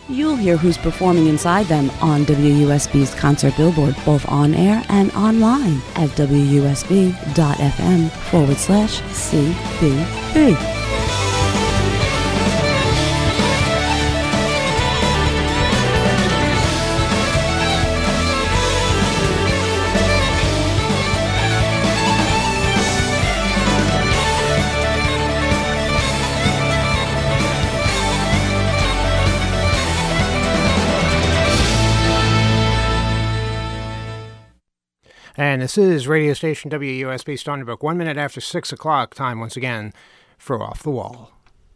You'll hear who's performing inside them on WUSB's concert billboard, both on air and online at WUSB.FM/CBP. And this is radio station WUSB Stony Brook, 1 minute after 6 o'clock, time once again for Off the Wall.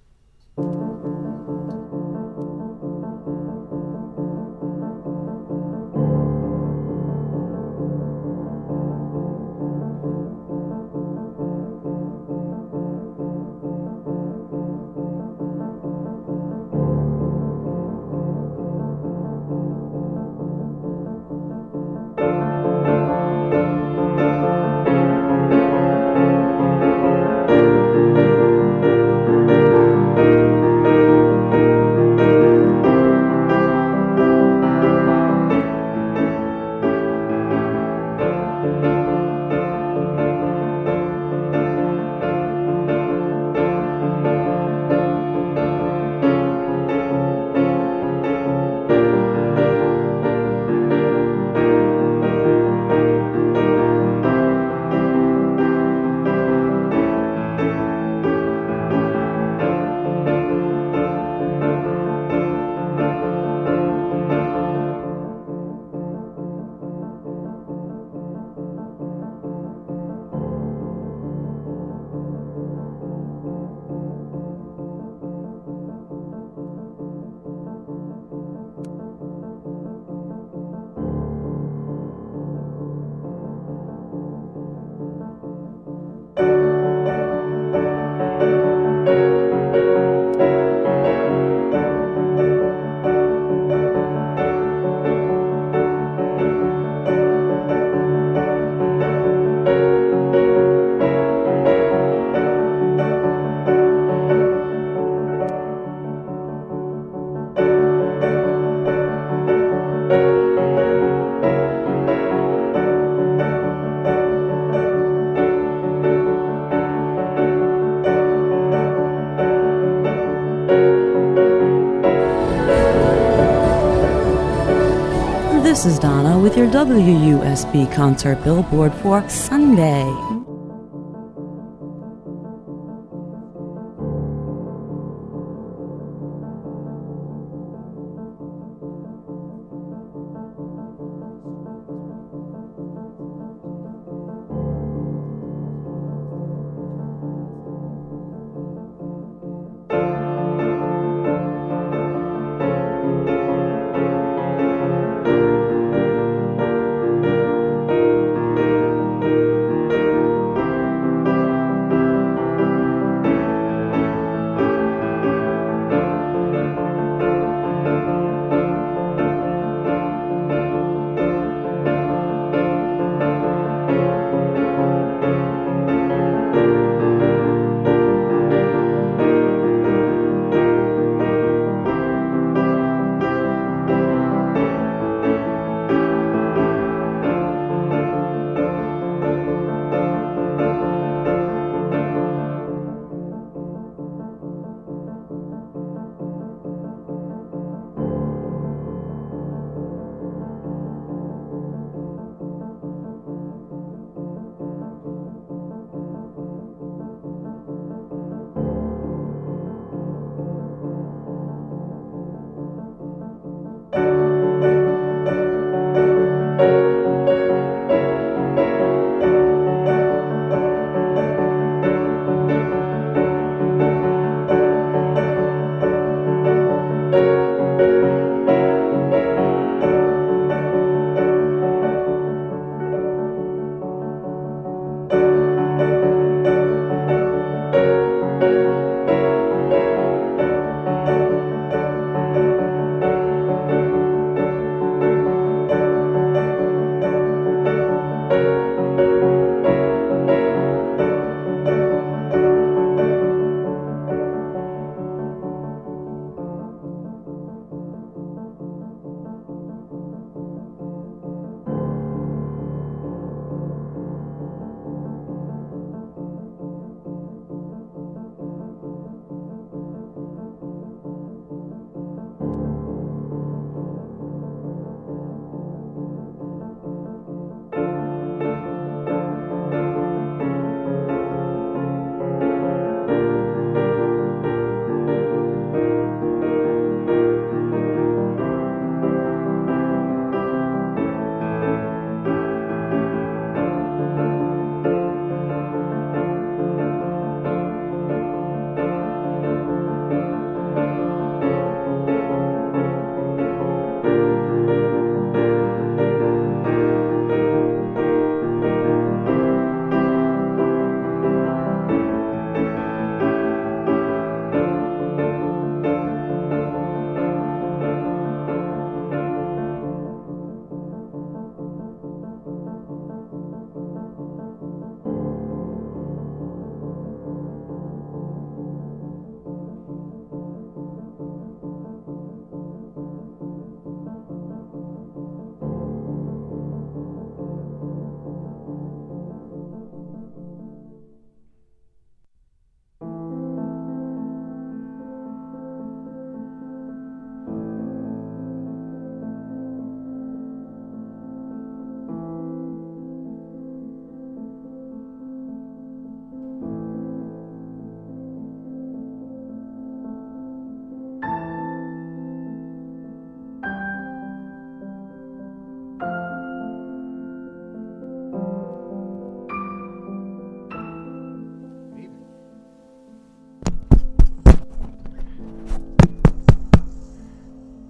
This is Donna with your WUSB concert billboard for Sunday.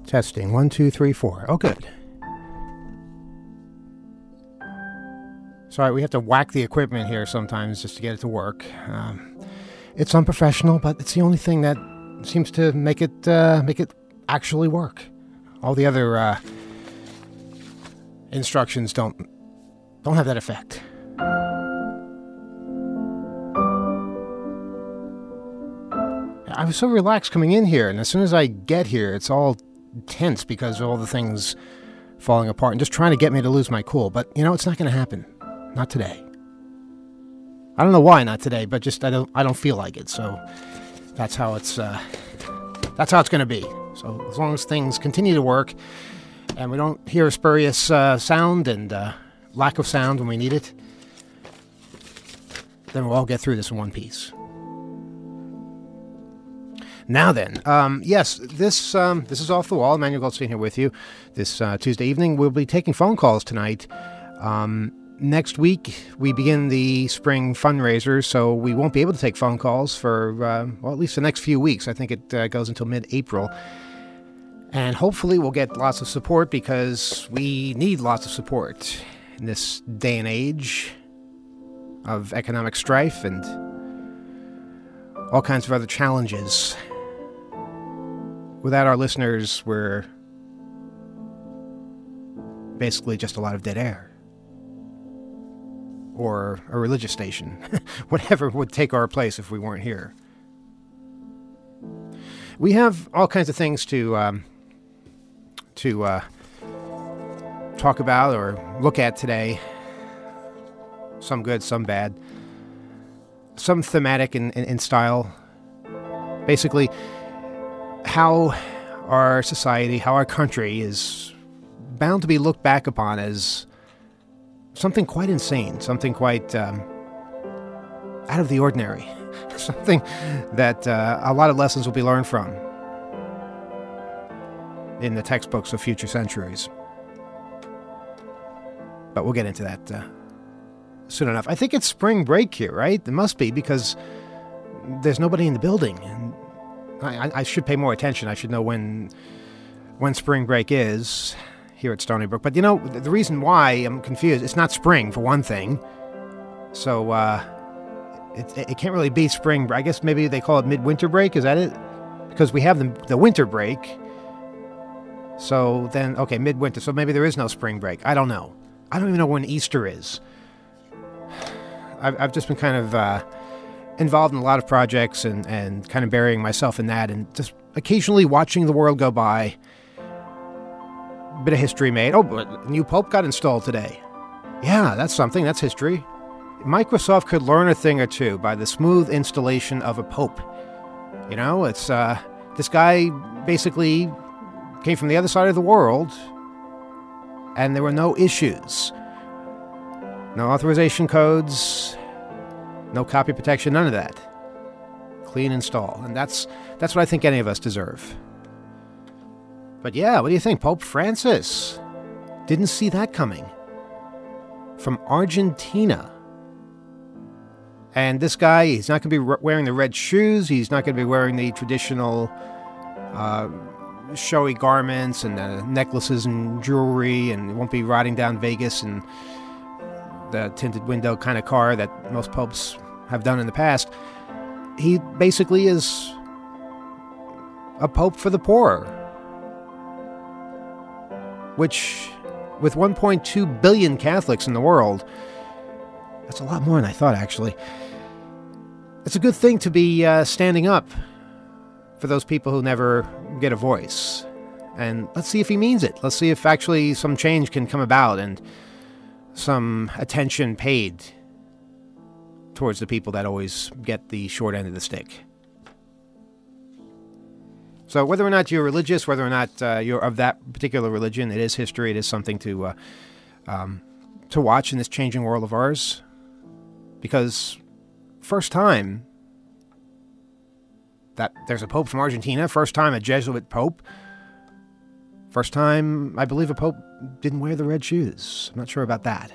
Testing. 1, 2, 3, 4. Oh, good. Sorry, we have to whack the equipment here sometimes just to get it to work. It's unprofessional, but it's the only thing that seems to make it actually work. All the other instructions don't have that effect. I was so relaxed coming in here, and as soon as I get here, it's all tense because of all the things falling apart and just trying to get me to lose my cool. But, it's not going to happen. Not today. I don't know why not today, but just I don't feel like it. So that's how it's going to be. So as long as things continue to work and we don't hear a spurious sound and lack of sound when we need it, then we'll all get through this in one piece. Now then, yes, this is Off the Wall. Emmanuel Goldstein here with you. This Tuesday evening, we'll be taking phone calls tonight. Next week, we begin the spring fundraiser, so we won't be able to take phone calls for, at least the next few weeks. I think it goes until mid-April. And hopefully we'll get lots of support because we need lots of support in this day and age of economic strife and all kinds of other challenges. Without our listeners, we're basically just a lot of dead air. Or a religious station. Whatever would take our place if we weren't here. We have all kinds of things to talk about or look at today. Some good, some bad. Some thematic in style. Basically, how our society, how our country is bound to be looked back upon as something quite insane, something quite out of the ordinary, something that a lot of lessons will be learned from in the textbooks of future centuries. But we'll get into that soon enough. I think it's spring break here, right? It must be because there's nobody in the building. And I should pay more attention. I should know when spring break is here at Stony Brook. But the reason why I'm confused, it's not spring for one thing. So it can't really be spring. I guess maybe they call it midwinter break. Is that it? Because we have the winter break. So then, okay, midwinter. So maybe there is no spring break. I don't know. I don't even know when Easter is. I've just been kind of involved in a lot of projects and kind of burying myself in that and just occasionally watching the world go by. Bit of history made. Oh, but new Pope got installed today. Yeah, that's something. That's history. Microsoft could learn a thing or two by the smooth installation of a Pope. It's this guy basically came from the other side of the world, and there were no issues. No authorization codes, no copy protection, none of that. Clean install. And that's what I think any of us deserve. But yeah, what do you think? Pope Francis. Didn't see that coming. From Argentina. And this guy, he's not going to be wearing the red shoes. He's not going to be wearing the traditional showy garments and necklaces and jewelry. And he won't be riding down Vegas in the tinted window kind of car that most popes have done in the past. He basically is a pope for the poor. Which, with 1.2 billion Catholics in the world, that's a lot more than I thought, actually. It's a good thing to be standing up for those people who never get a voice. And let's see if he means it. Let's see if actually some change can come about and some attention paid towards the people that always get the short end of the stick. So whether or not you're religious, whether or not you're of that particular religion, it is history. It is something to watch in this changing world of ours. Because first time that there's a pope from Argentina, first time a Jesuit pope, first time I believe a pope didn't wear the red shoes. I'm not sure about that.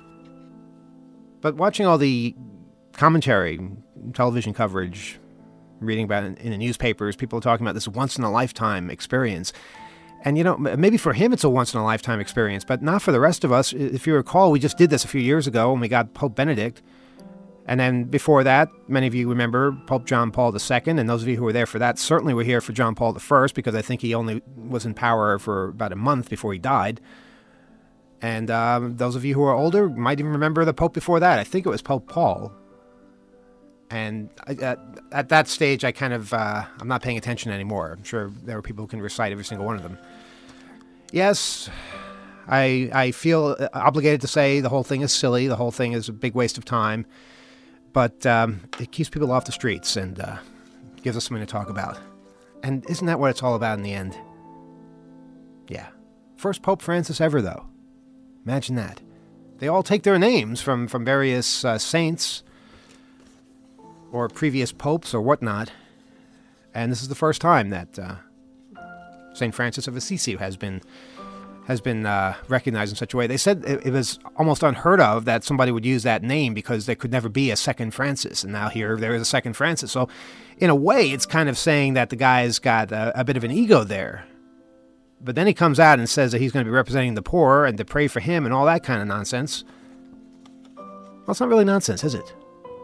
But watching all the commentary, television coverage, reading about it in the newspapers. People are talking about this once-in-a-lifetime experience. And, maybe for him it's a once-in-a-lifetime experience, but not for the rest of us. If you recall, we just did this a few years ago when we got Pope Benedict. And then before that, many of you remember Pope John Paul II, and those of you who were there for that certainly were here for John Paul I, because I think he only was in power for about a month before he died. And those of you who are older might even remember the Pope before that. I think it was Pope Paul. And at that stage, I kind of, I'm not paying attention anymore. I'm sure there are people who can recite every single one of them. Yes, I feel obligated to say the whole thing is silly. The whole thing is a big waste of time. But it keeps people off the streets and gives us something to talk about. And isn't that what it's all about in the end? Yeah. First Pope Francis ever, though. Imagine that. They all take their names from various saints or previous popes or whatnot. And this is the first time that St. Francis of Assisi has been recognized in such a way. They said it was almost unheard of that somebody would use that name because there could never be a second Francis. And now here there is a second Francis. So in a way, it's kind of saying that the guy's got a bit of an ego there. But then he comes out and says that he's going to be representing the poor and to pray for him and all that kind of nonsense. Well, it's not really nonsense, is it?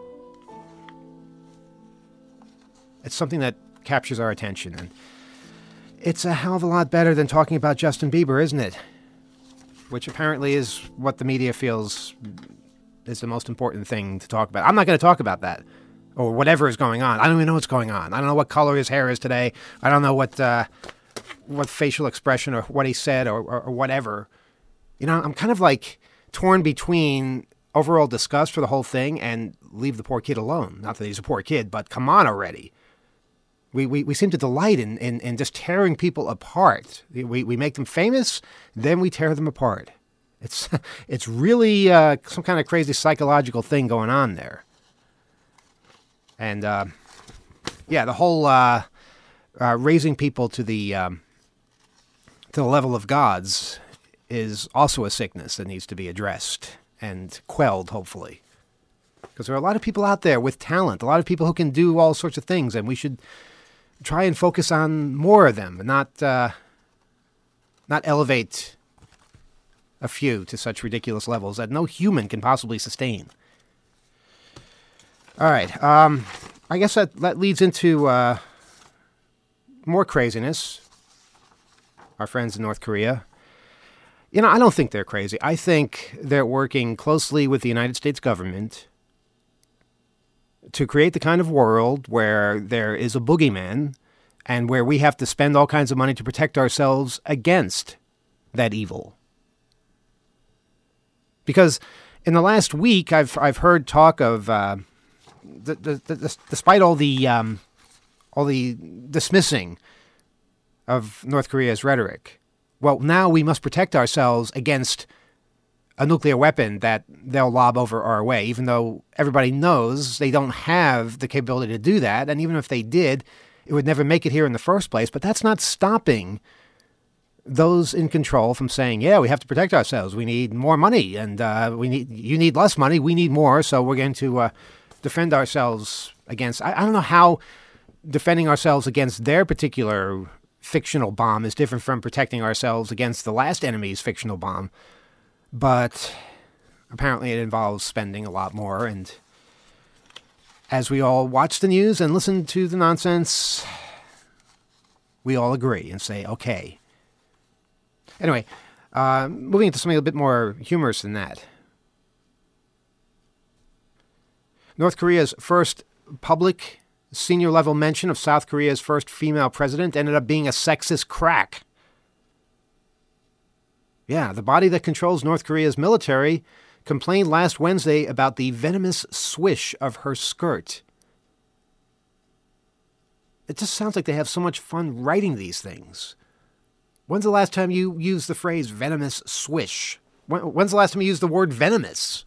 It's something that captures our attention, and it's a hell of a lot better than talking about Justin Bieber, isn't it? Which apparently is what the media feels is the most important thing to talk about. I'm not going to talk about that, or whatever is going on. I don't even know what's going on. I don't know what color his hair is today. I don't know what facial expression or what he said or whatever. I'm kind of like torn between overall disgust for the whole thing and leave the poor kid alone. Not that he's a poor kid, but come on already. We seem to delight in just tearing people apart. We make them famous, then we tear them apart. It's really some kind of crazy psychological thing going on there. And the whole raising people to the level of gods is also a sickness that needs to be addressed and quelled, hopefully. Because there are a lot of people out there with talent, a lot of people who can do all sorts of things, and we should try and focus on more of them, and not elevate a few to such ridiculous levels that no human can possibly sustain. All right, I guess that leads into more craziness. Our friends in North Korea. I don't think they're crazy. I think they're working closely with the United States government to create the kind of world where there is a boogeyman and where we have to spend all kinds of money to protect ourselves against that evil. Because in the last week, I've heard talk of, despite all the dismissing of North Korea's rhetoric, well, now we must protect ourselves against a nuclear weapon that they'll lob over our way, even though everybody knows they don't have the capability to do that. And even if they did, it would never make it here in the first place. But that's not stopping those in control from saying, yeah, we have to protect ourselves. We need more money, and you need less money. We need more. So we're going to defend ourselves against, I don't know how defending ourselves against their particular fictional bomb is different from protecting ourselves against the last enemy's fictional bomb. But apparently it involves spending a lot more. And as we all watch the news and listen to the nonsense, we all agree and say, okay. Anyway, moving into something a bit more humorous than that. North Korea's first public senior-level mention of South Korea's first female president ended up being a sexist crack. Yeah, the body that controls North Korea's military complained last Wednesday about the venomous swish of her skirt. It just sounds like they have so much fun writing these things. When's the last time you used the phrase venomous swish? When's the last time you used the word venomous?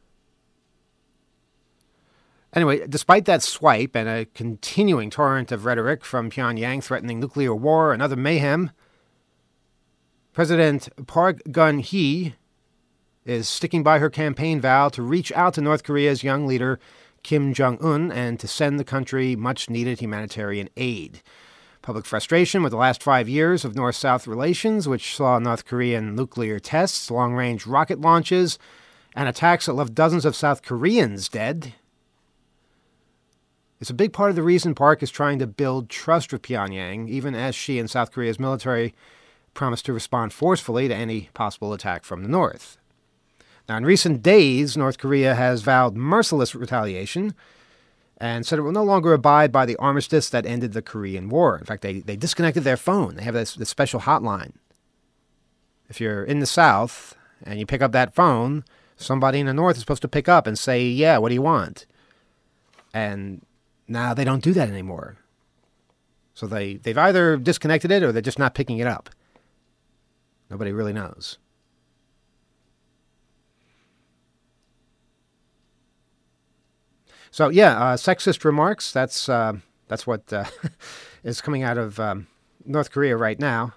Anyway, despite that swipe and a continuing torrent of rhetoric from Pyongyang threatening nuclear war and other mayhem, President Park Geun-hye is sticking by her campaign vow to reach out to North Korea's young leader, Kim Jong-un and to send the country much-needed humanitarian aid. Public frustration with the last 5 years of North-South relations, which saw North Korean nuclear tests, long-range rocket launches, and attacks that left dozens of South Koreans dead. It's a big part of the reason Park is trying to build trust with Pyongyang, even as she and South Korea's military promise to respond forcefully to any possible attack from the north. Now, in recent days, North Korea has vowed merciless retaliation and said it will no longer abide by the armistice that ended the Korean War. In fact, they disconnected their phone. They have this special hotline. If you're in the South and you pick up that phone, somebody in the North is supposed to pick up and say, yeah, what do you want? And now they don't do that anymore. So they've either disconnected it or they're just not picking it up. Nobody really knows. So sexist remarks. That's what is coming out of North Korea right now.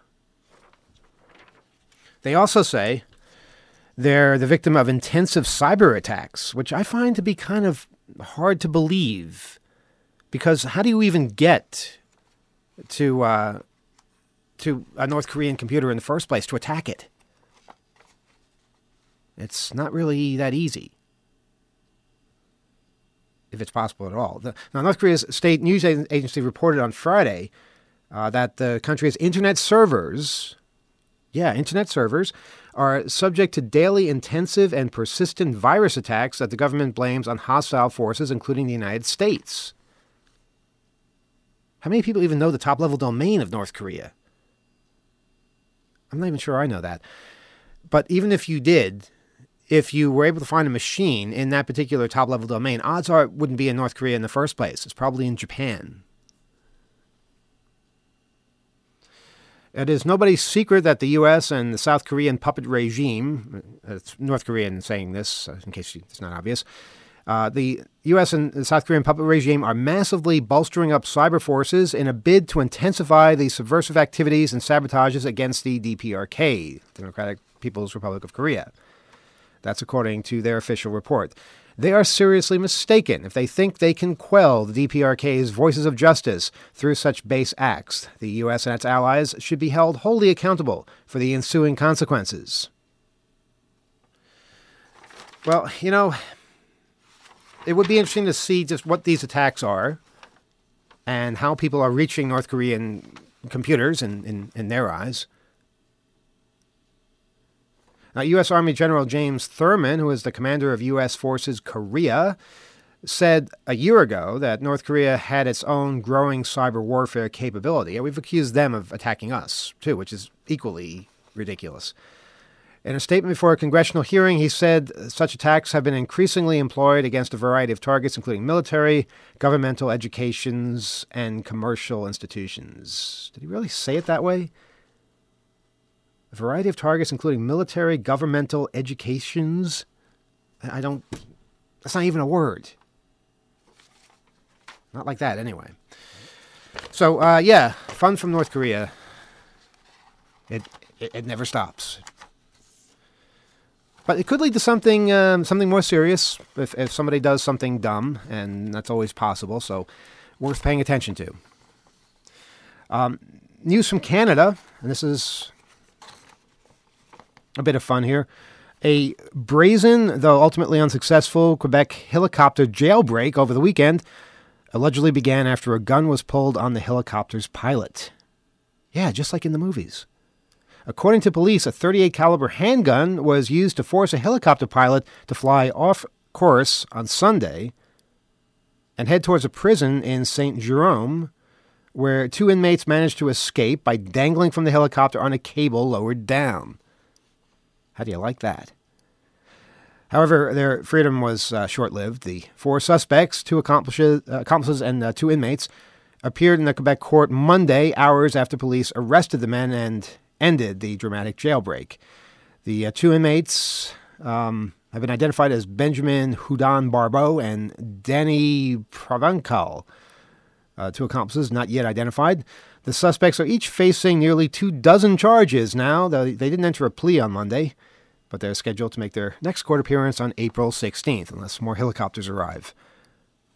They also say they're the victim of intensive cyber attacks, which I find to be kind of hard to believe, because how do you even get to a North Korean computer in the first place to attack it? It's not really that easy, if it's possible at all. Now, North Korea's state news agency reported on Friday that the country's internet servers are subject to daily intensive and persistent virus attacks that the government blames on hostile forces, including the United States. How many people even know the top-level domain of North Korea? I'm not even sure I know that. But even if you did, if you were able to find a machine in that particular top-level domain, odds are it wouldn't be in North Korea in the first place. It's probably in Japan. It is nobody's secret that the U.S. and the South Korean puppet regime, it's North Korean saying this, in case it's not obvious, the U.S. and the South Korean puppet regime are massively bolstering up cyber forces in a bid to intensify the subversive activities and sabotages against the DPRK, Democratic People's Republic of Korea. That's according to their official report. They are seriously mistaken if they think they can quell the DPRK's voices of justice through such base acts. The U.S. and its allies should be held wholly accountable for the ensuing consequences. Well, it would be interesting to see just what these attacks are and how people are reaching North Korean computers in their eyes. U.S. Army General James Thurman, who is the commander of U.S. Forces Korea, said a year ago that North Korea had its own growing cyber warfare capability, and we've accused them of attacking us, too, which is equally ridiculous. In a statement before a congressional hearing, he said such attacks have been increasingly employed against a variety of targets, including military, governmental, educations, and commercial institutions. Did he really say it that way? A variety of targets, including military, governmental, educations. That's not even a word. Not like that, anyway. So, fun from North Korea. It never stops. But it could lead to something more serious if somebody does something dumb, and that's always possible, so worth paying attention to. News from Canada, and this is a bit of fun here. A brazen, though ultimately unsuccessful, Quebec helicopter jailbreak over the weekend allegedly began after a gun was pulled on the helicopter's pilot. Yeah, just like in the movies. According to police, a .38 caliber handgun was used to force a helicopter pilot to fly off course on Sunday and head towards a prison in St. Jerome, where 2 inmates managed to escape by dangling from the helicopter on a cable lowered down. How do you like that? However, their freedom was short-lived. The 4 suspects, 2 accomplices and 2 inmates, appeared in the Quebec court Monday, hours after police arrested the men and ended the dramatic jailbreak. The 2 inmates have been identified as Benjamin Houdon Barbeau and Danny Provencal. 2 accomplices not yet identified. The suspects are each facing nearly 24 charges now. They didn't enter a plea on Monday, but they're scheduled to make their next court appearance on April 16th, unless more helicopters arrive.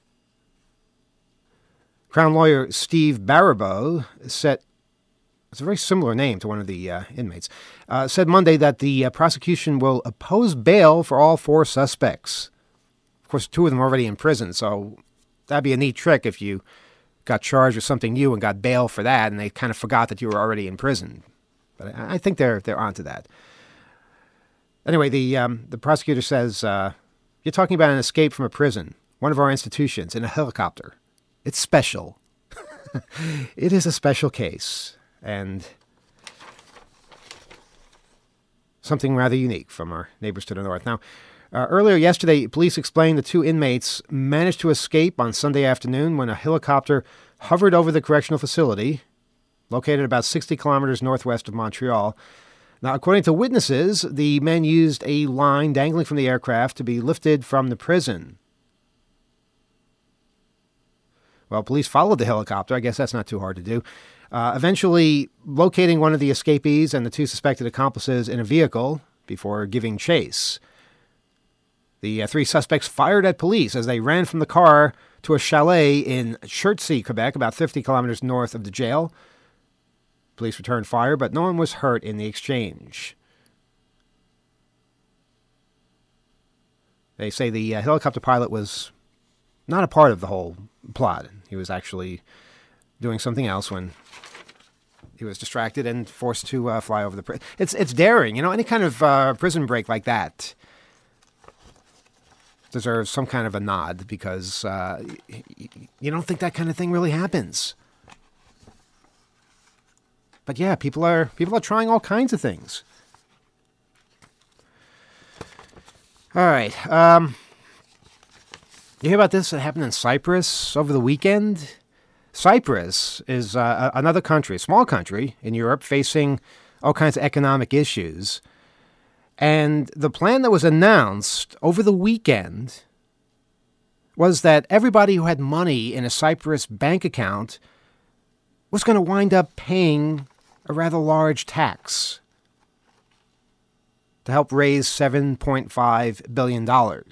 Crown lawyer Steve Baribeau said, it's a very similar name to one of the inmates, said Monday that the prosecution will oppose bail for all 4 suspects. Of course, 2 of them are already in prison, so that'd be a neat trick if you got charged with something new and got bail for that, and they kind of forgot that you were already in prison. But I think they're onto that. Anyway, the prosecutor says, you're talking about an escape from a prison, one of our institutions, in a helicopter. It's special. It is a special case, and something rather unique from our neighbors to the north. Now, earlier yesterday, police explained the 2 inmates managed to escape on Sunday afternoon when a helicopter hovered over the correctional facility, located about 60 kilometers northwest of Montreal. Now, according to witnesses, the men used a line dangling from the aircraft to be lifted from the prison. Well, police followed the helicopter. I guess that's not too hard to do. Eventually locating one of the escapees and the 2 suspected accomplices in a vehicle before giving chase. The 3 suspects fired at police as they ran from the car to a chalet in Chertsey, Quebec, about 50 kilometers north of the jail. Police returned fire, but no one was hurt in the exchange. They say the helicopter pilot was not a part of the whole plot. He was actually doing something else when he was distracted and forced to fly over the prison. It's daring, any kind of prison break like that deserves some kind of a nod, because you don't think that kind of thing really happens. But yeah, people are trying all kinds of things. All right. You hear about this that happened in Cyprus over the weekend? Cyprus is another country, a small country in Europe, facing all kinds of economic issues. And the plan that was announced over the weekend was that everybody who had money in a Cyprus bank account was going to wind up paying a rather large tax to help raise $7.5 billion.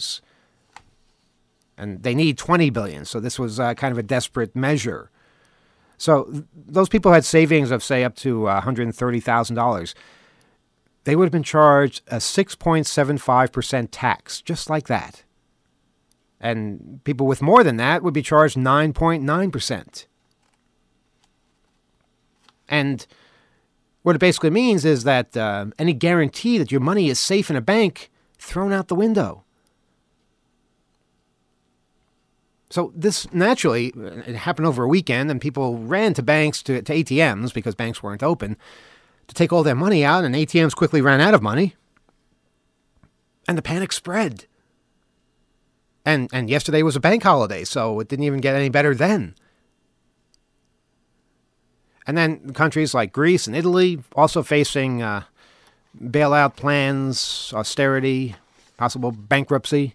And they need $20 billion, so this was kind of a desperate measure. So those people had savings of, say, up to $130,000. They would have been charged a 6.75% tax, just like that. And people with more than that would be charged 9.9%. And what it basically means is that any guarantee that your money is safe in a bank, thrown out the window. So this, naturally, it happened over a weekend, and people ran to banks, to ATMs, because banks weren't open, to take all their money out, and ATMs quickly ran out of money. And the panic spread. And yesterday was a bank holiday, so it didn't even get any better then. And then countries like Greece and Italy also facing bailout plans, austerity, possible bankruptcy.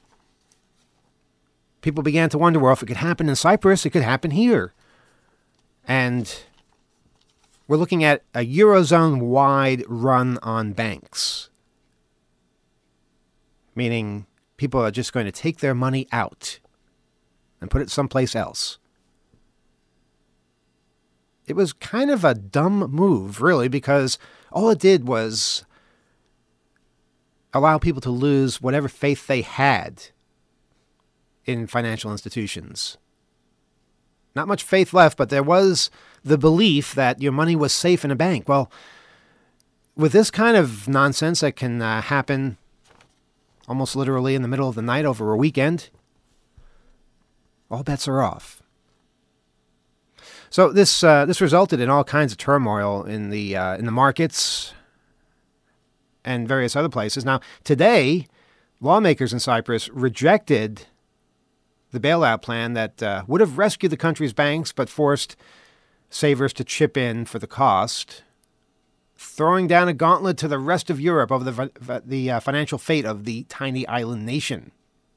People began to wonder, well, if it could happen in Cyprus, it could happen here. And we're looking at a Eurozone-wide run on banks. Meaning people are just going to take their money out and put it someplace else. It was kind of a dumb move, really, because all it did was allow people to lose whatever faith they had in financial institutions. Not much faith left, but there was the belief that your money was safe in a bank. Well, with this kind of nonsense that can happen almost literally in the middle of the night over a weekend, all bets are off. So this resulted in all kinds of turmoil in the markets and various other places. Now, today, lawmakers in Cyprus rejected the bailout plan that would have rescued the country's banks but forced savers to chip in for the cost, throwing down a gauntlet to the rest of Europe over the financial fate of the tiny island nation.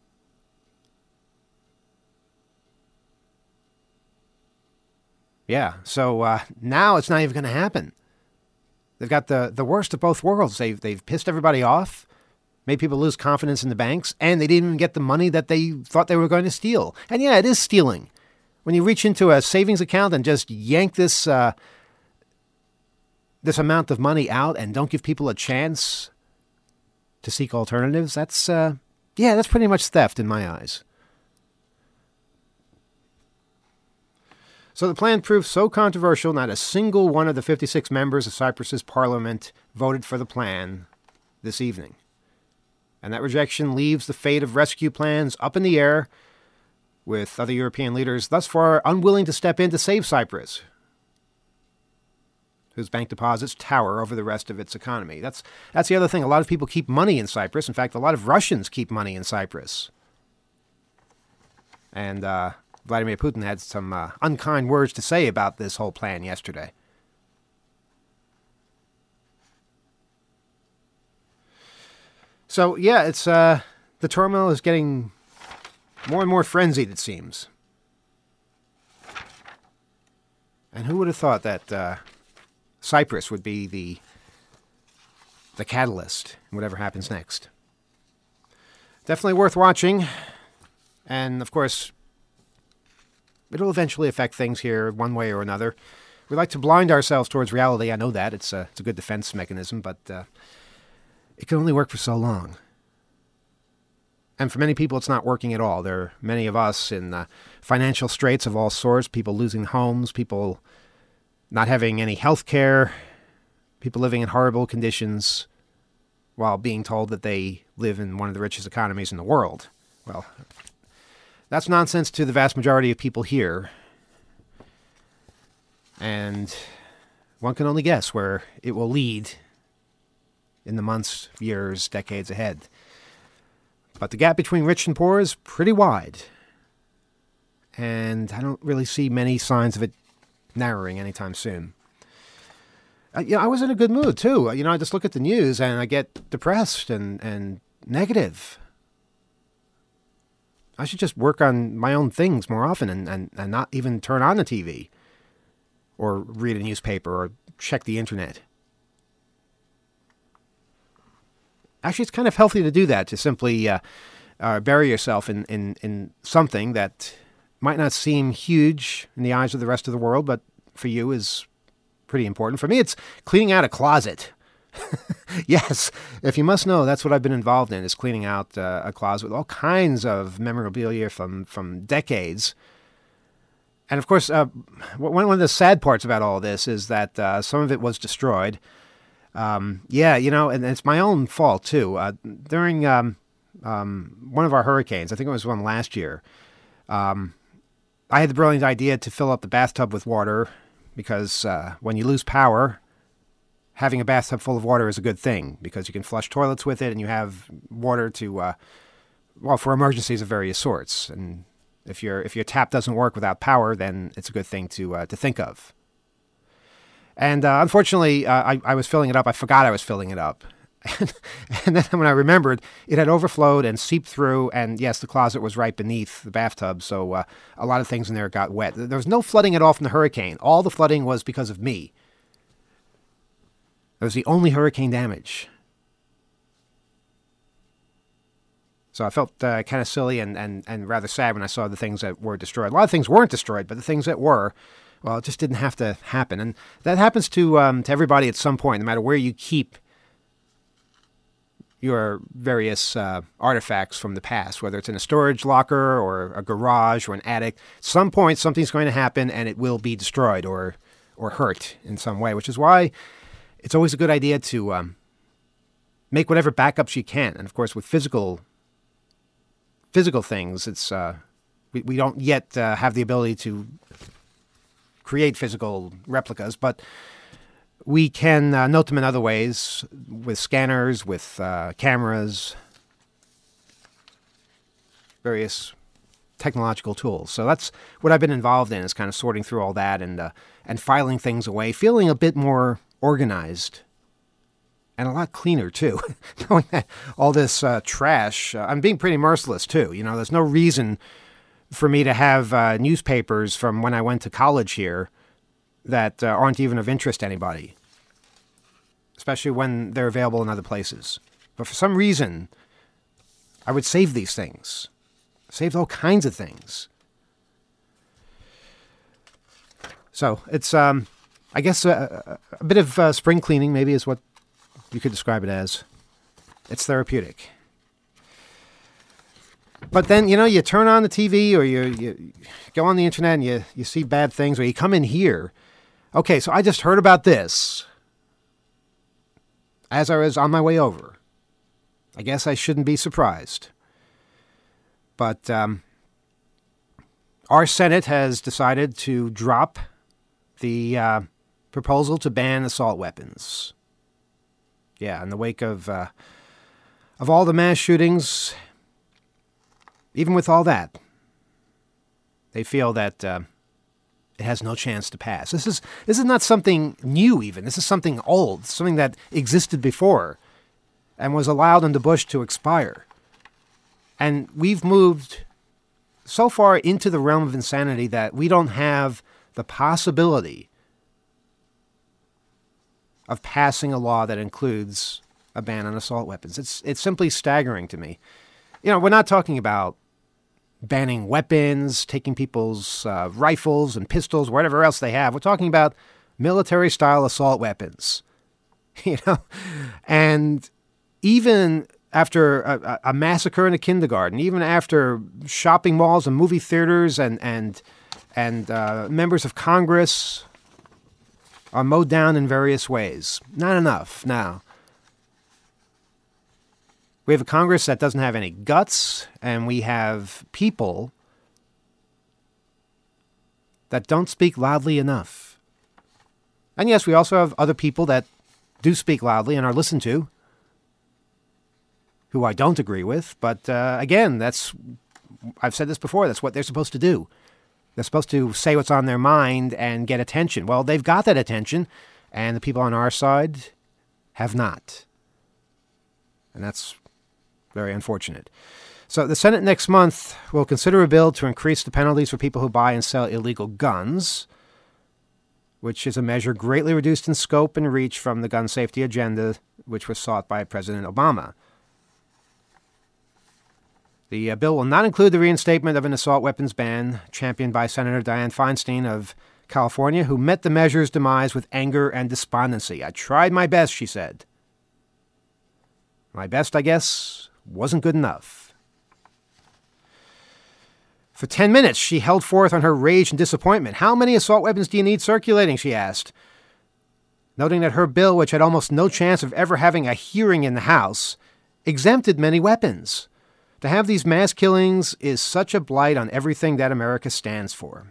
Yeah, so now it's not even going to happen. They've got the worst of both worlds. They've pissed everybody off, made people lose confidence in the banks, and they didn't even get the money that they thought they were going to steal. And yeah, it is stealing. when you reach into a savings account and just yank this this amount of money out and don't give people a chance to seek alternatives, that's pretty much theft in my eyes. So the plan proved so controversial, not a single one of the 56 members of Cyprus's parliament voted for the plan this evening. And that rejection leaves the fate of rescue plans up in the air, with other European leaders thus far unwilling to step in to save Cyprus, whose bank deposits tower over the rest of its economy. That's the other thing. A lot of people keep money in Cyprus. In fact, a lot of Russians keep money in Cyprus. And Vladimir Putin had some unkind words to say about this whole plan yesterday. So, yeah, it's the turmoil is getting more and more frenzied, it seems. And who would have thought that Cyprus would be the catalyst in whatever happens next? Definitely worth watching. And, of course, it'll eventually affect things here one way or another. We like to blind ourselves towards reality. I know that. It's a good defense mechanism, but it can only work for so long. And for many people, it's not working at all. There are many of us in financial straits of all sorts, people losing homes, people not having any health care, people living in horrible conditions while being told that they live in one of the richest economies in the world. Well, that's nonsense to the vast majority of people here. And one can only guess where it will lead in the months, years, decades ahead. But the gap between rich and poor is pretty wide. And I don't really see many signs of it narrowing anytime soon. I was in a good mood, too. I just look at the news and I get depressed and negative. I should just work on my own things more often and not even turn on the TV or read a newspaper or check the internet. Actually, it's kind of healthy to do that, to simply bury yourself in something that might not seem huge in the eyes of the rest of the world, but for you is pretty important. For me, it's cleaning out a closet. Yes, if you must know, that's what I've been involved in, is cleaning out a closet with all kinds of memorabilia from decades. And of course, one of the sad parts about all this is that some of it was destroyed. And it's my own fault, too. During one of our hurricanes, I think it was one last year, I had the brilliant idea to fill up the bathtub with water because when you lose power, having a bathtub full of water is a good thing because you can flush toilets with it and you have water to, for emergencies of various sorts. And if your tap doesn't work without power, then it's a good thing to think of. And unfortunately, I was filling it up. I forgot I was filling it up. And then when I remembered, it had overflowed and seeped through. And yes, the closet was right beneath the bathtub. So a lot of things in there got wet. There was no flooding at all from the hurricane. All the flooding was because of me. That was the only hurricane damage. So I felt kind of silly and rather sad when I saw the things that were destroyed. A lot of things weren't destroyed, but the things that were, well, it just didn't have to happen. And that happens to everybody at some point, no matter where you keep your various artifacts from the past, whether it's in a storage locker or a garage or an attic. At some point, something's going to happen and it will be destroyed or hurt in some way, which is why it's always a good idea to make whatever backups you can. And of course, with physical things, it's we don't yet have the ability to create physical replicas, but we can note them in other ways with scanners, with cameras, various technological tools. So that's what I've been involved in, is kind of sorting through all that and filing things away, feeling a bit more organized and a lot cleaner too. Knowing that all this trash, I'm being pretty merciless too. There's no reason for me to have newspapers from when I went to college here that aren't even of interest to anybody, especially when they're available in other places. But for some reason, I would save these things. Saved all kinds of things. So it's, I guess, a bit of spring cleaning maybe is what you could describe it as. It's therapeutic. But then, you turn on the TV or you go on the internet and you see bad things, or you come in here. Okay, so I just heard about this as I was on my way over. I guess I shouldn't be surprised. But our Senate has decided to drop the proposal to ban assault weapons. Yeah, in the wake of all the mass shootings, even with all that, they feel that it has no chance to pass. This is not something new even. This is something old, something that existed before and was allowed under Bush to expire. And we've moved so far into the realm of insanity that we don't have the possibility of passing a law that includes a ban on assault weapons. It's simply staggering to me. We're not talking about banning weapons, taking people's rifles and pistols, whatever else they have. We're talking about military-style assault weapons. And even after a massacre in a kindergarten, even after shopping malls and movie theaters and members of Congress are mowed down in various ways. Not enough now. We have a Congress that doesn't have any guts, and we have people that don't speak loudly enough. And yes, we also have other people that do speak loudly and are listened to, who I don't agree with. But again, I've said this before, that's what they're supposed to do. They're supposed to say what's on their mind and get attention. Well, they've got that attention, and the people on our side have not. And that's very unfortunate. So the Senate next month will consider a bill to increase the penalties for people who buy and sell illegal guns, which is a measure greatly reduced in scope and reach from the gun safety agenda, which was sought by President Obama. The bill will not include the reinstatement of an assault weapons ban, championed by Senator Dianne Feinstein of California, who met the measure's demise with anger and despondency. I tried my best, she said. My best, I guess, wasn't good enough. For 10 minutes, she held forth on her rage and disappointment. How many assault weapons do you need circulating, she asked, noting that her bill, which had almost no chance of ever having a hearing in the House, exempted many weapons. To have these mass killings is such a blight on everything that America stands for.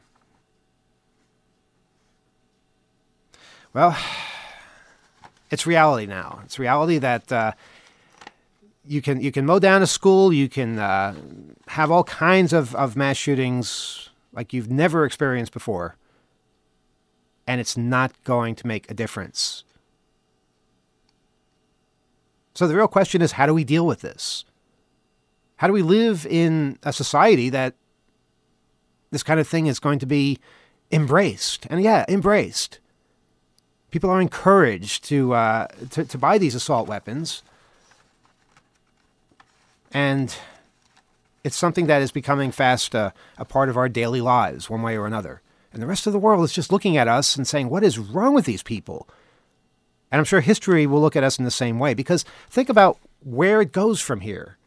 Well, it's reality now. It's reality that you can mow down a school, you can have all kinds of mass shootings like you've never experienced before, and it's not going to make a difference. So the real question is, how do we deal with this? How do we live in a society that this kind of thing is going to be embraced? And yeah, embraced. People are encouraged to buy these assault weapons. And it's something that is becoming fast a part of our daily lives, one way or another. And the rest of the world is just looking at us and saying, what is wrong with these people? And I'm sure history will look at us in the same way, because think about where it goes from here.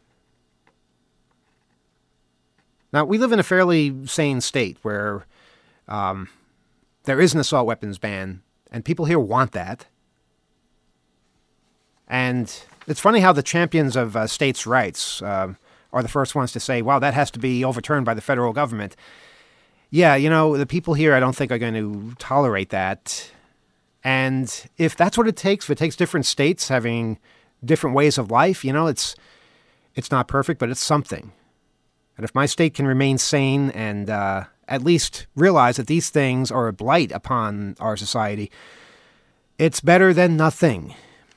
Now, we live in a fairly sane state where there is an assault weapons ban, and people here want that. And it's funny how the champions of states' rights are the first ones to say, wow, that has to be overturned by the federal government. Yeah, the people here I don't think are going to tolerate that. And if that's what it takes, if it takes different states having different ways of life, it's not perfect, but it's something. And if my state can remain sane and at least realize that these things are a blight upon our society, it's better than nothing.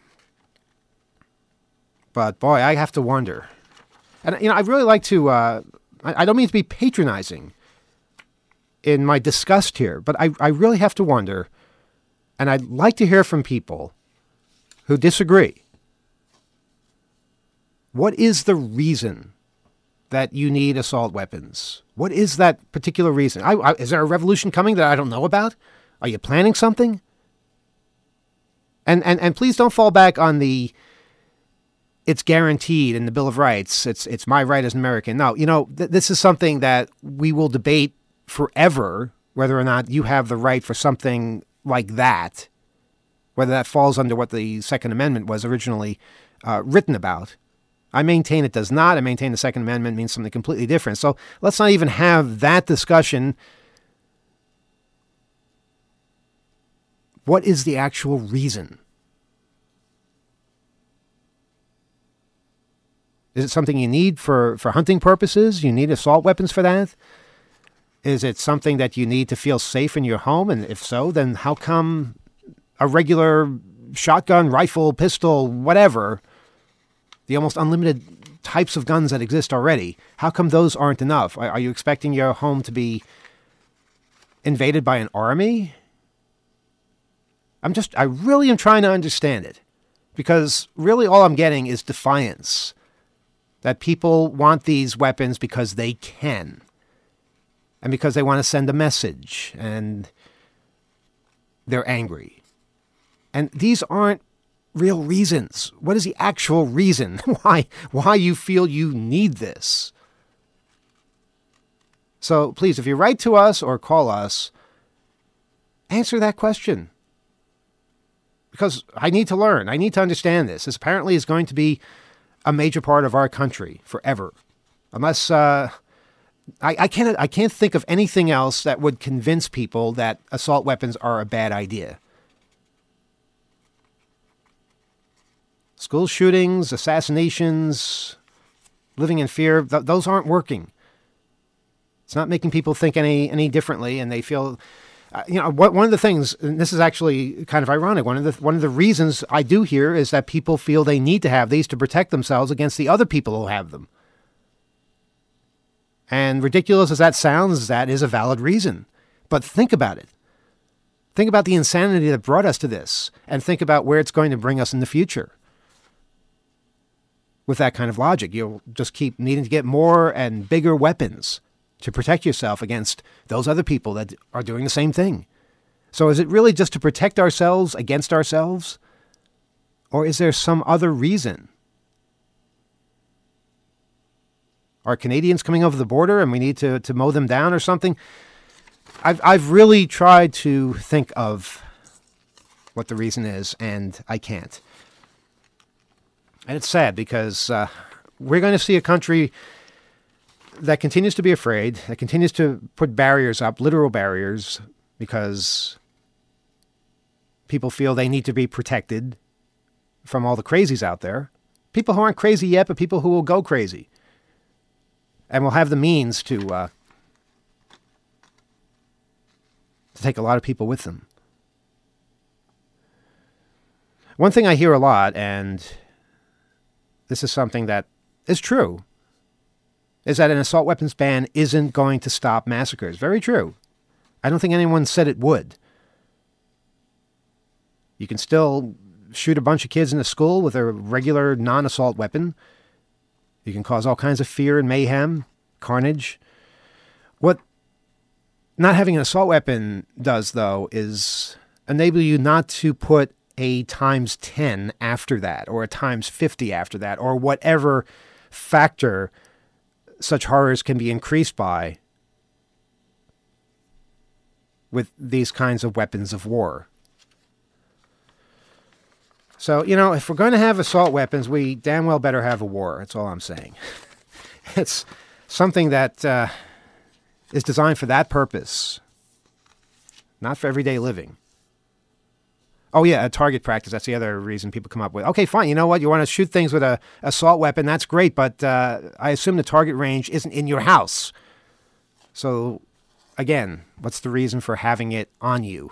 But boy, I have to wonder. And, I really like to, I don't mean to be patronizing in my disgust here, but I really have to wonder, and I'd like to hear from people who disagree. What is the reason that you need assault weapons? What is that particular reason? Is there a revolution coming that I don't know about? Are you planning something? And please don't fall back on the it's guaranteed in the Bill of Rights. It's my right as an American. No, this is something that we will debate forever, whether or not you have the right for something like that, whether that falls under what the Second Amendment was originally written about. I maintain it does not. I maintain the Second Amendment means something completely different. So let's not even have that discussion. What is the actual reason? Is it something you need for hunting purposes? You need assault weapons for that? Is it something that you need to feel safe in your home? And if so, then how come a regular shotgun, rifle, pistol, whatever, the almost unlimited types of guns that exist already, how come those aren't enough? Are you expecting your home to be invaded by an army? I really am trying to understand it, because really all I'm getting is defiance. That people want these weapons because they can, and because they want to send a message, and they're angry. And these aren't real reasons. What is the actual reason why you feel you need this? So please, if you write to us or call us, answer that question. Because I need to learn. I need to understand this. This apparently is going to be a major part of our country forever. Unless I can't think of anything else that would convince people that assault weapons are a bad idea. School shootings, assassinations, living in fear, those aren't working. It's not making people think any differently, and they feel... one of the things, and this is actually kind of ironic, one of the reasons I do hear is that people feel they need to have these to protect themselves against the other people who have them. And ridiculous as that sounds, that is a valid reason. But think about it. Think about the insanity that brought us to this, and think about where it's going to bring us in the future. With that kind of logic, you'll just keep needing to get more and bigger weapons to protect yourself against those other people that are doing the same thing. So is it really just to protect ourselves against ourselves? Or is there some other reason? Are Canadians coming over the border and we need to mow them down or something? I've really tried to think of what the reason is, and I can't. And it's sad, because we're going to see a country that continues to be afraid, that continues to put barriers up, literal barriers, because people feel they need to be protected from all the crazies out there. People who aren't crazy yet, but people who will go crazy. And will have the means to take a lot of people with them. One thing I hear a lot, and this is something that is true, is that an assault weapons ban isn't going to stop massacres. Very true. I don't think anyone said it would. You can still shoot a bunch of kids in a school with a regular non-assault weapon. You can cause all kinds of fear and mayhem, carnage. What not having an assault weapon does, though, is enable you not to put a times 10 after that, or a times 50 after that, or whatever factor such horrors can be increased by with these kinds of weapons of war. So, if we're going to have assault weapons, we damn well better have a war. That's all I'm saying. It's something that is designed for that purpose, not for everyday living. Oh, yeah, a target practice. That's the other reason people come up with. Okay, fine. You know what? You want to shoot things with an assault weapon. That's great. But I assume the target range isn't in your house. So, again, what's the reason for having it on you?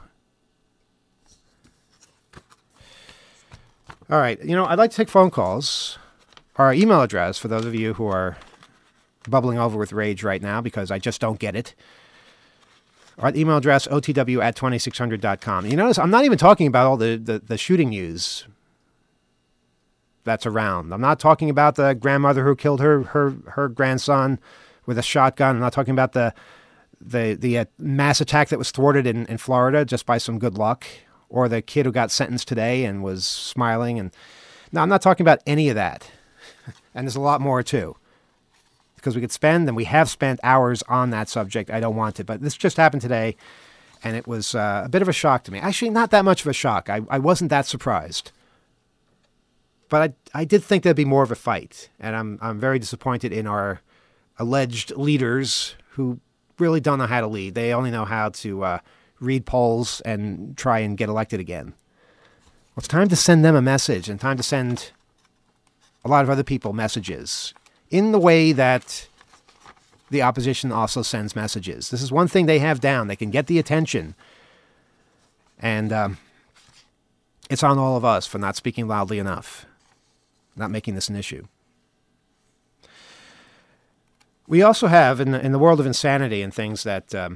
All right. I'd like to take phone calls. Our email address, for those of you who are bubbling over with rage right now because I just don't get it. Our email address, otw@2600.com. You notice I'm not even talking about all the shooting news that's around. I'm not talking about the grandmother who killed her grandson with a shotgun. I'm not talking about the the mass attack that was thwarted in Florida just by some good luck, or the kid who got sentenced today and was smiling. And no, I'm not talking about any of that. And there's a lot more too, because we could spend, and we have spent, hours on that subject. I don't want to, but this just happened today, and it was a bit of a shock to me. Actually, not that much of a shock. I wasn't that surprised. But I did think there'd be more of a fight, and I'm very disappointed in our alleged leaders who really don't know how to lead. They only know how to read polls and try and get elected again. Well, it's time to send them a message, and time to send a lot of other people messages in the way that the opposition also sends messages. This is one thing they have down. They can get the attention, and it's on all of us for not speaking loudly enough, not making this an issue. We also have, in the world of insanity and things that that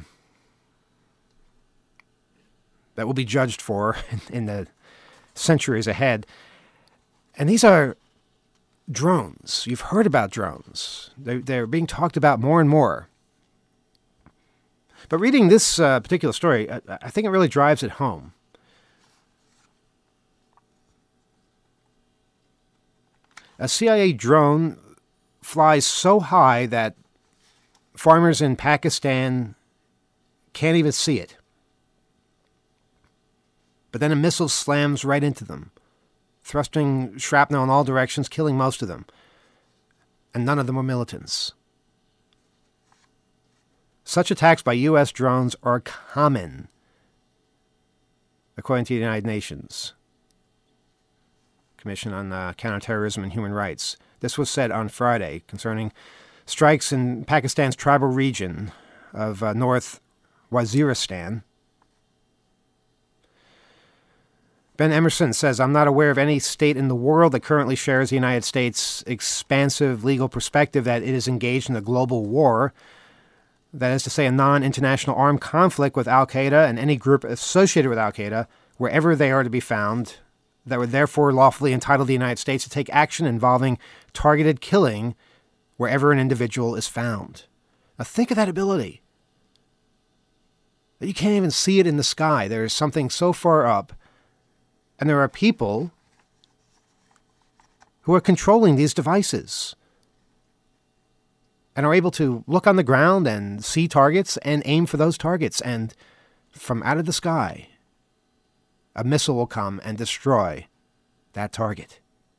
will be judged for in the centuries ahead, and these are drones. You've heard about drones. They're being talked about more and more. But reading this particular story, I think it really drives it home. A CIA drone flies so high that farmers in Pakistan can't even see it. But then a missile slams right into them, thrusting shrapnel in all directions, killing most of them. And none of them were militants. Such attacks by U.S. drones are common, according to the United Nations Commission on Counterterrorism and Human Rights. This was said on Friday concerning strikes in Pakistan's tribal region of North Waziristan. Ben Emerson says, "I'm not aware of any state in the world that currently shares the United States' expansive legal perspective that it is engaged in a global war. That is to say, a non-international armed conflict with al-Qaeda and any group associated with al-Qaeda, wherever they are to be found, that would therefore lawfully entitle the United States to take action involving targeted killing wherever an individual is found." Now think of that ability. That you can't even see it in the sky. There is something so far up, and there are people who are controlling these devices and are able to look on the ground and see targets and aim for those targets. And from out of the sky, a missile will come and destroy that target.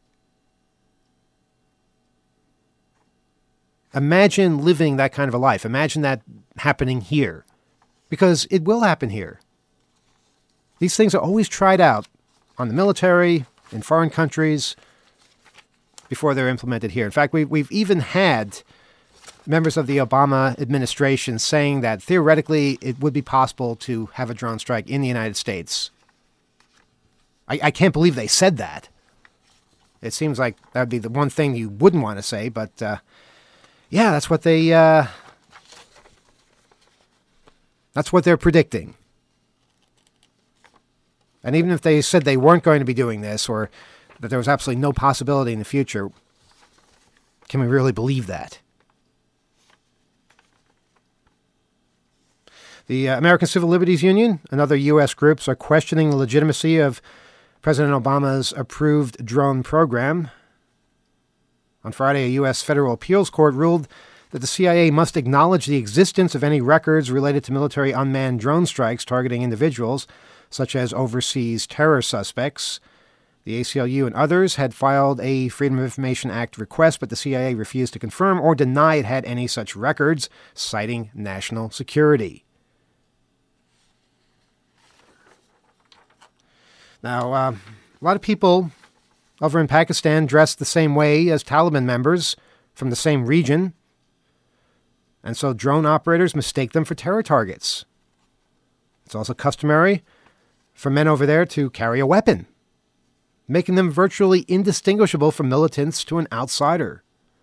Imagine living that kind of a life. Imagine that happening here, because it will happen here. These things are always tried out on the military, in foreign countries, before they're implemented here. In fact, we've even had members of the Obama administration saying that theoretically it would be possible to have a drone strike in the United States. I can't believe they said that. It seems like that would be the one thing you wouldn't want to say, but yeah, that's what they're predicting. And even if they said they weren't going to be doing this, or that there was absolutely no possibility in the future, can we really believe that? The American Civil Liberties Union and other U.S. groups are questioning the legitimacy of President Obama's approved drone program. On Friday, a U.S. federal appeals court ruled that the CIA must acknowledge the existence of any records related to military unmanned drone strikes targeting individuals, such as overseas terror suspects. The ACLU and others had filed a Freedom of Information Act request, but the CIA refused to confirm or deny it had any such records, citing national security. Now, a lot of people over in Pakistan dress the same way as Taliban members from the same region, and so drone operators mistake them for terror targets. It's also customary for men over there to carry a weapon, making them virtually indistinguishable from militants to an outsider.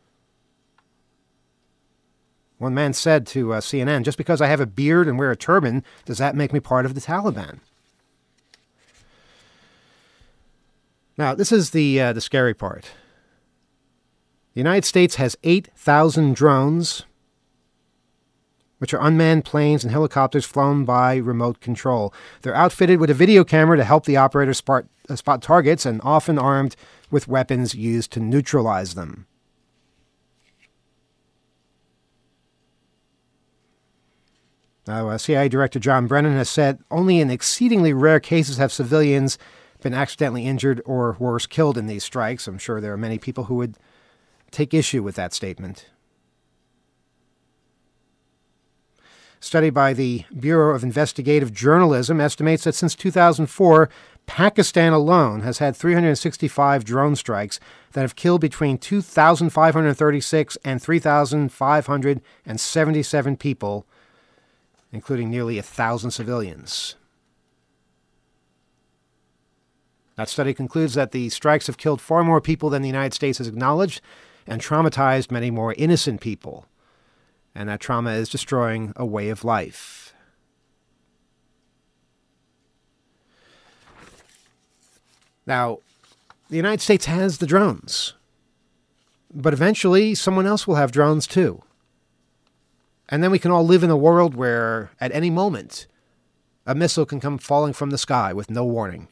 One man said to CNN, "Just because I have a beard and wear a turban, does that make me part of the Taliban?" Now, this is the scary part. The United States has 8,000 drones, which are unmanned planes and helicopters flown by remote control. They're outfitted with a video camera to help the operator spot targets and often armed with weapons used to neutralize them. Now, CIA Director John Brennan has said only in exceedingly rare cases have civilians been accidentally injured or worse, killed in these strikes. I'm sure there are many people who would take issue with that statement. A study by the Bureau of Investigative Journalism estimates that since 2004, Pakistan alone has had 365 drone strikes that have killed between 2,536 and 3,577 people, including nearly 1,000 civilians. That study concludes that the strikes have killed far more people than the United States has acknowledged and traumatized many more innocent people. And that trauma is destroying a way of life. Now, the United States has the drones, but eventually someone else will have drones too. And then we can all live in a world where, at any moment, a missile can come falling from the sky with no warning.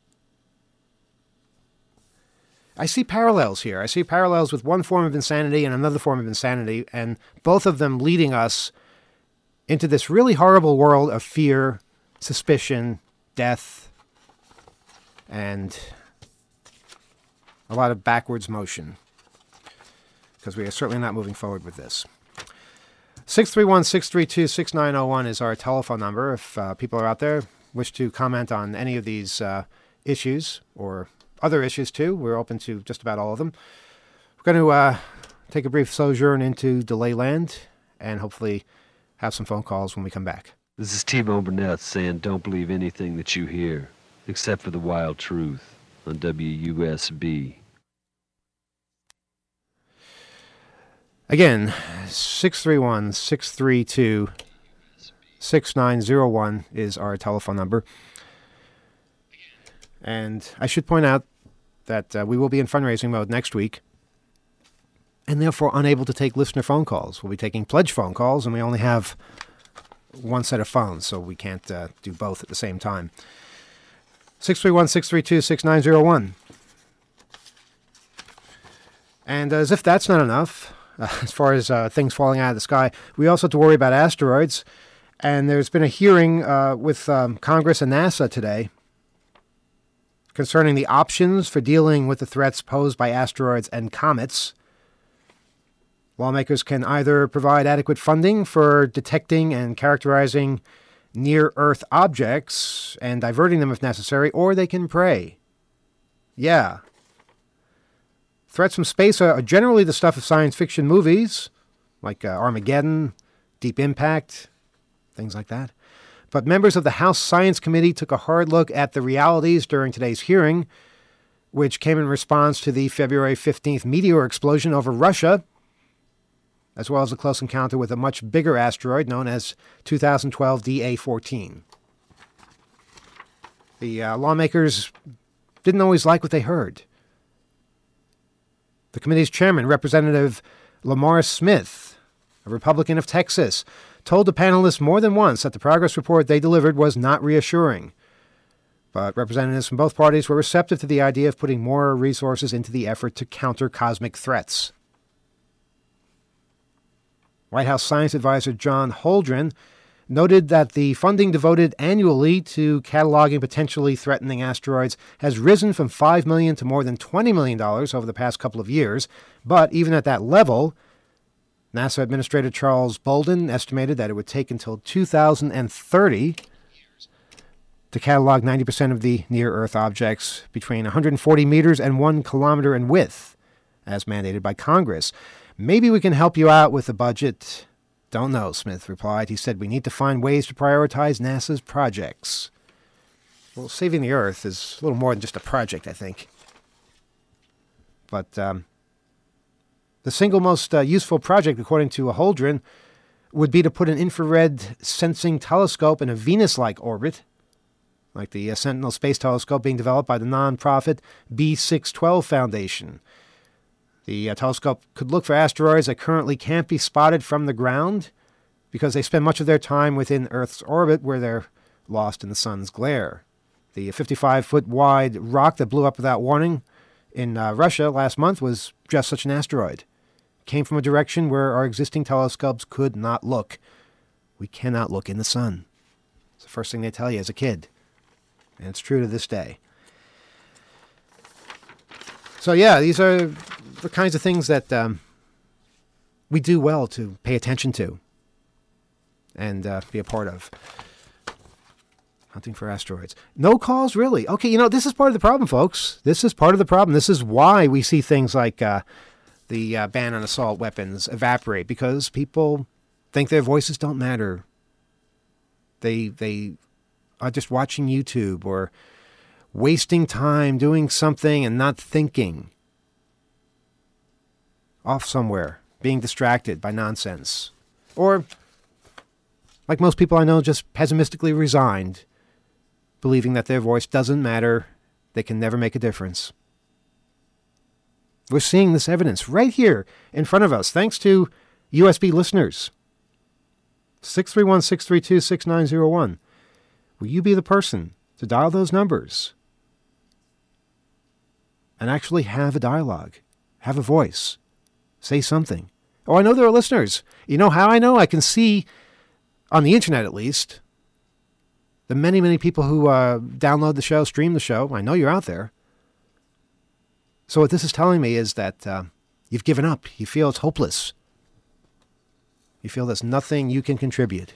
I see parallels here. I see parallels with one form of insanity and another form of insanity, and both of them leading us into this really horrible world of fear, suspicion, death, and a lot of backwards motion, because we are certainly not moving forward with this. 631-632-6901 is our telephone number. If people are out there wish to comment on any of these issues or other issues too, we're open to just about all of them. We're going to take a brief sojourn into delay land and hopefully have some phone calls when we come back. This is T-Bone Burnett saying don't believe anything that you hear, except for the wild truth on WUSB. Again, 631-632-6901 is our telephone number. And I should point out that we will be in fundraising mode next week and therefore unable to take listener phone calls. We'll be taking pledge phone calls, and we only have one set of phones, so we can't do both at the same time. 631-632-6901. And as if that's not enough, as far as things falling out of the sky, we also have to worry about asteroids. And there's been a hearing with Congress and NASA today concerning the options for dealing with the threats posed by asteroids and comets. Lawmakers can either provide adequate funding for detecting and characterizing near-Earth objects and diverting them if necessary, or they can pray. Yeah. Threats from space are generally the stuff of science fiction movies, like Armageddon, Deep Impact, things like that. But members of the House Science Committee took a hard look at the realities during today's hearing, which came in response to the February 15th meteor explosion over Russia, as well as a close encounter with a much bigger asteroid known as 2012 DA-14. The lawmakers didn't always like what they heard. The committee's chairman, Representative Lamar Smith, a Republican of Texas, told the panelists more than once that the progress report they delivered was not reassuring. But representatives from both parties were receptive to the idea of putting more resources into the effort to counter cosmic threats. White House Science Advisor John Holdren noted that the funding devoted annually to cataloging potentially threatening asteroids has risen from $5 million to more than $20 million over the past couple of years. But even at that level, NASA Administrator Charles Bolden estimated that it would take until 2030 to catalog 90% of the near-Earth objects between 140 meters and 1 kilometer in width, as mandated by Congress. Maybe we can help you out with the budget. Don't know, Smith replied. He said we need to find ways to prioritize NASA's projects. Well, saving the Earth is a little more than just a project, I think. But the single most useful project, according to Holdren, would be to put an infrared sensing telescope in a Venus-like orbit, like the Sentinel Space Telescope being developed by the nonprofit B612 Foundation. The telescope could look for asteroids that currently can't be spotted from the ground, because they spend much of their time within Earth's orbit where they're lost in the sun's glare. The 55-foot wide rock that blew up without warning in Russia last month was just such an asteroid. It came from a direction where our existing telescopes could not look. We cannot look in the sun. It's the first thing they tell you as a kid. And it's true to this day. So yeah, these are the kinds of things that we do well to pay attention to and be a part of. Hunting for asteroids. No calls, really. Okay, this is part of the problem, folks. This is part of the problem. This is why we see things like the ban on assault weapons evaporate, because people think their voices don't matter. They are just watching YouTube or wasting time doing something and not thinking. Off somewhere, being distracted by nonsense. Or, like most people I know, just pessimistically resigned, believing that their voice doesn't matter, they can never make a difference. We're seeing this evidence right here in front of us, thanks to USB listeners. 631-632-6901. Will you be the person to dial those numbers and actually have a dialogue, have a voice, say something? Oh, I know there are listeners. You know how I know? I can see, on the internet at least, the many, many people who download the show, stream the show. I know you're out there. So what this is telling me is that you've given up. You feel it's hopeless. You feel there's nothing you can contribute.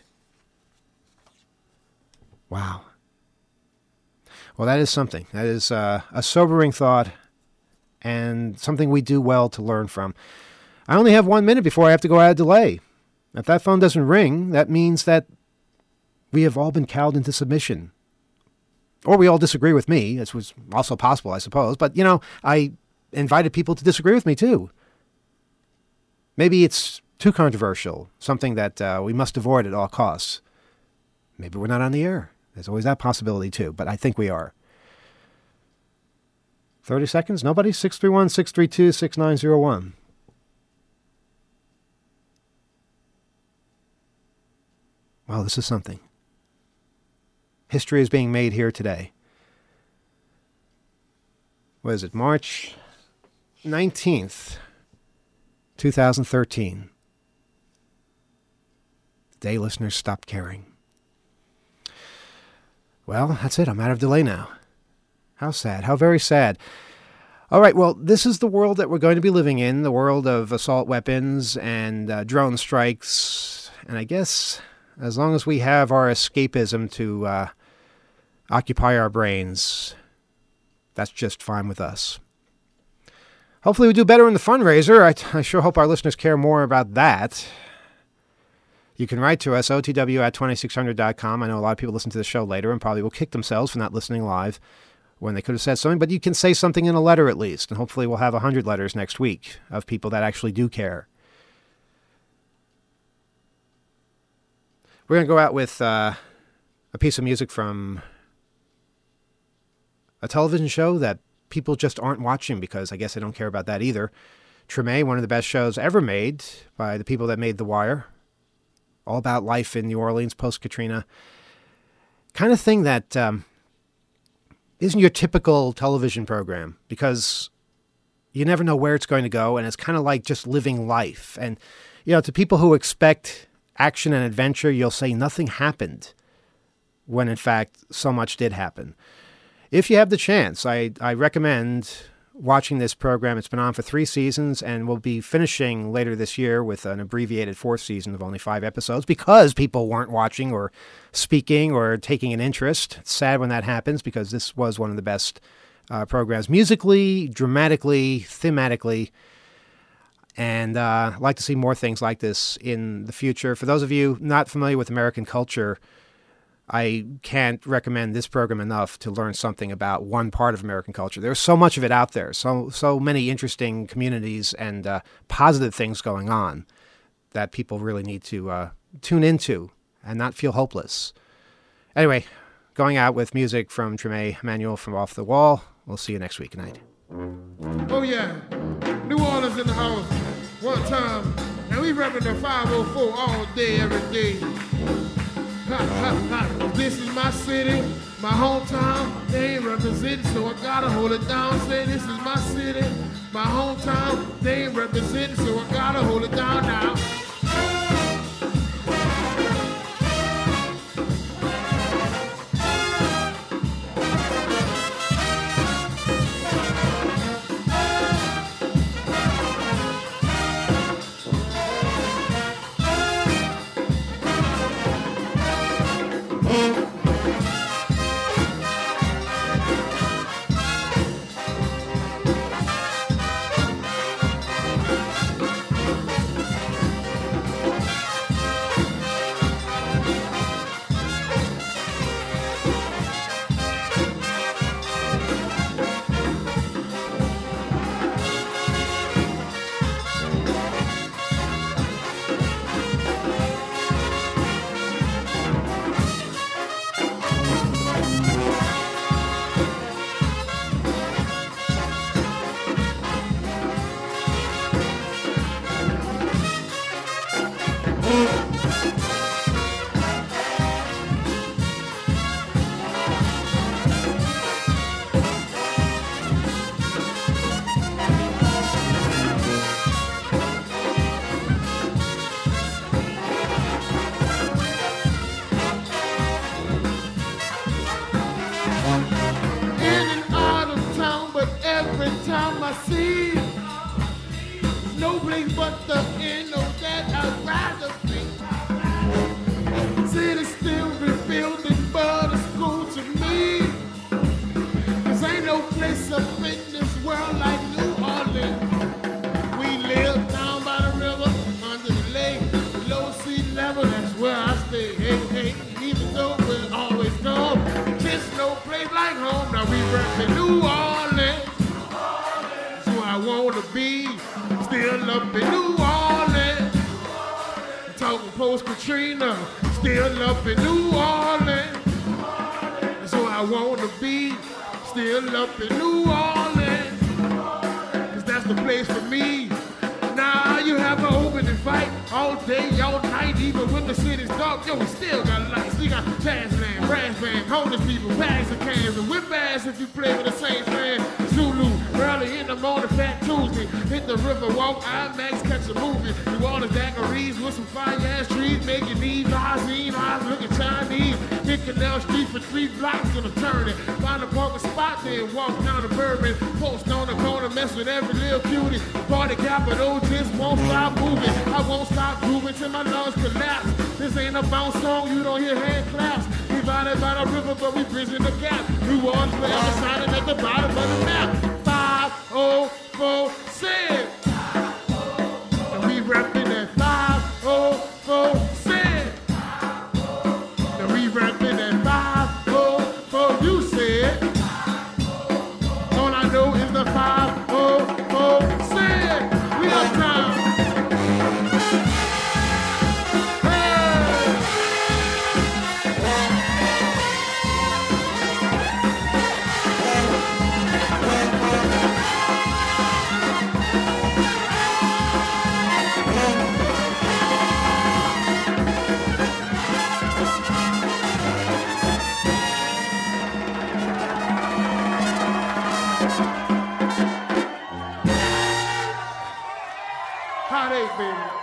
Wow. Well, that is something. That is a sobering thought and something we do well to learn from. I only have 1 minute before I have to go out of delay. If that phone doesn't ring, that means that we have all been cowed into submission. Or we all disagree with me. This was also possible, I suppose. But, I invited people to disagree with me, too. Maybe it's too controversial, something that we must avoid at all costs. Maybe we're not on the air. There's always that possibility, too. But I think we are. 30 seconds? Nobody? 631-632-6901. Wow, this is something. History is being made here today. What is it? March 19th, 2013. The day listeners stopped caring. Well, that's it. I'm out of delay now. How sad. How very sad. All right, well, this is the world that we're going to be living in, the world of assault weapons and drone strikes. And I guess as long as we have our escapism to occupy our brains, that's just fine with us. Hopefully we do better in the fundraiser. I sure hope our listeners care more about that. You can write to us, otw@2600.com. I know a lot of people listen to the show later and probably will kick themselves for not listening live when they could have said something, but you can say something in a letter at least, and hopefully we'll have 100 letters next week of people that actually do care. We're going to go out with a piece of music from a television show that people just aren't watching because I guess they don't care about that either. Treme, one of the best shows ever made by the people that made The Wire. All about life in New Orleans post-Katrina. Kind of thing that isn't your typical television program because you never know where it's going to go, and it's kind of like just living life. And, to people who expect action and adventure, you'll say nothing happened when, in fact, so much did happen. If you have the chance, I recommend watching this program. It's been on for 3 seasons, and we'll be finishing later this year with an abbreviated 4th season of only 5 episodes because people weren't watching or speaking or taking an interest. It's sad when that happens because this was one of the best programs musically, dramatically, thematically, and I'd like to see more things like this in the future. For those of you not familiar with American culture, I can't recommend this program enough to learn something about one part of American culture. There's so much of it out there, so many interesting communities and positive things going on that people really need to tune into and not feel hopeless. Anyway, going out with music from Treme Emmanuel from Off the Wall. We'll see you next week. Good night. Oh, yeah. New Orleans in the house. One time. And we reppin' the 504 all day, every day. Ha, ha, ha. This is my city, my hometown. They ain't represented, so I gotta hold it down. Say this is my city, my hometown. They ain't represented, so I gotta hold it down now. No place but the end of that I'd rather be. City still rebuilding, but it's cool to me. 'Cause ain't no place up in this world like New Orleans. We live down by the river, under the lake, below sea level, that's where I stay. Hey, hey, even though we're always gone, just no place like home. Now we reppin' New Orleans. I want to be still up in New Orleans. Talking post-Katrina, still up in New Orleans. So I want to be still up in New Orleans. 'Cause that's the place for me. Now you have an open and fight all day, all night, even when the city's dark. Yo, we still got lights. We got jazz band, brass band, homeless people, bags of cans, and whip ass if you play with the same fan. Zulu, early in the morning, Fat Tuesday. Hit the river, walk, IMAX, catch a movie. You all the daiquiris with some fire-ass trees, making these eyes looking Chinese. Hit Canal Street for 3 blocks in a turning. Find a parking spot, then walk down to Bourbon. Post on the corner, mess with every little cutie. Party capital just won't stop moving. I won't stop grooving till my lungs collapse. This ain't a bounce song, you don't hear hand claps. Divided by the river, but we bridging the gap. New Orleans forever signing at the bottom of the map. 504-6. And we reppin' at 504-6. And we reppin' at 504. You said. All I know is the 504-6. We uptown. Hot 8, baby.